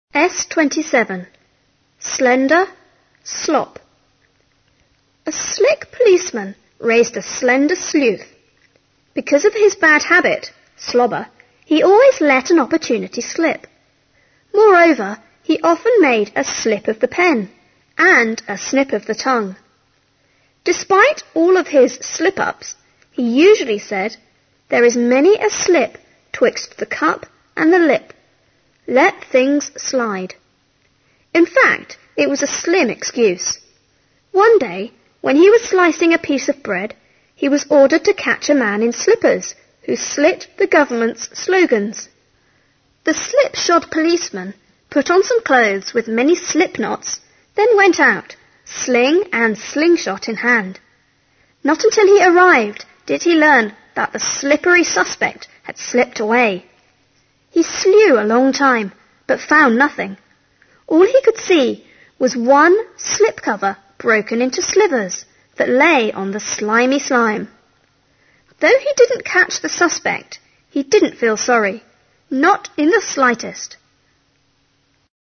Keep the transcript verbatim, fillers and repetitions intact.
S twenty-seven. Slender, Slop. A slick policeman raised a slender sleuth. Because of his bad habit, slobber, he always let an opportunity slip. Moreover, he often made a slip of the pen and a snip of the tongue. Despite all of his slip-ups, he usually said, "There is many a slip twixt the cup and the lip. Let things slide." In fact, it was a slim excuse. One day, when he was slicing a piece of bread, he was ordered to catch a man in slippers who slit the government's slogans. The slipshod policeman put on some clothes with many slip knots, then went out, sling and slingshot in hand. Not until he arrived did he learn that the slippery suspect had slipped away. He slew a long time, but found nothing. All he could see was one slipcover broken into slivers that lay on the slimy slime. Though he didn't catch the suspect, he didn't feel sorry, not in the slightest.